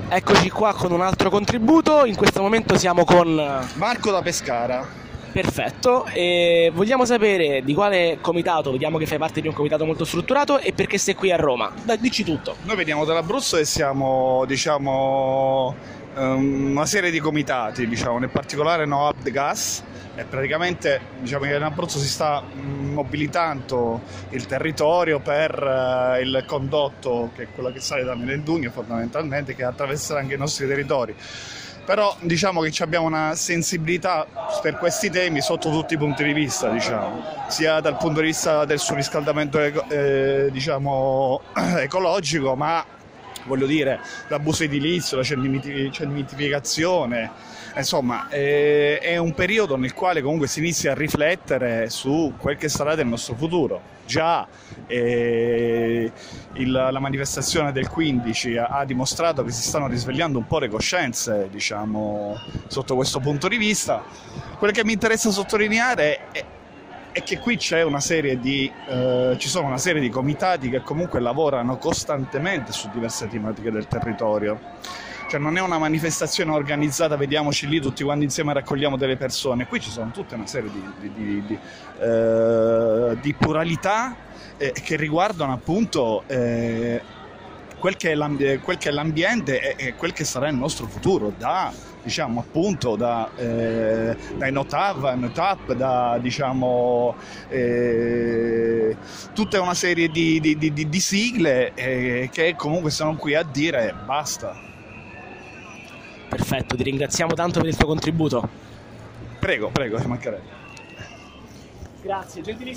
Eccoci qua con un altro contributo, in questo momento siamo con Marco da Pescara. Perfetto, e vogliamo sapere di quale comitato, vediamo che fai parte di un comitato molto strutturato e perché sei qui a Roma. Dai, dici tutto. Noi veniamo dall'Abruzzo e siamo, una serie di comitati, nel particolare No Hub Gas, e praticamente che in Abruzzo si sta mobilitando il territorio per il condotto, che è quello che sale da Melendugno fondamentalmente, che attraverserà anche i nostri territori. Però che abbiamo una sensibilità per questi temi sotto tutti i punti di vista, sia dal punto di vista del surriscaldamento ecologico, ma l'abuso edilizio, la cementificazione, insomma è un periodo nel quale comunque si inizia a riflettere su quel che sarà del nostro futuro. Già la manifestazione del 15 ha dimostrato che si stanno risvegliando un po' le coscienze, sotto questo punto di vista. Quello che mi interessa sottolineare è che qui ci sono una serie di comitati che comunque lavorano costantemente su diverse tematiche del territorio. Cioè non è una manifestazione organizzata, vediamoci lì tutti quanti insieme raccogliamo delle persone. Qui ci sono tutta una serie di pluralità che riguardano appunto quel che è l'ambiente e quel che sarà il nostro futuro, dai NOTAP, tutta una serie di sigle che comunque sono qui a dire basta. Perfetto, ti ringraziamo tanto per il tuo contributo. Prego, ci mancherebbe. Grazie, gentilissimo.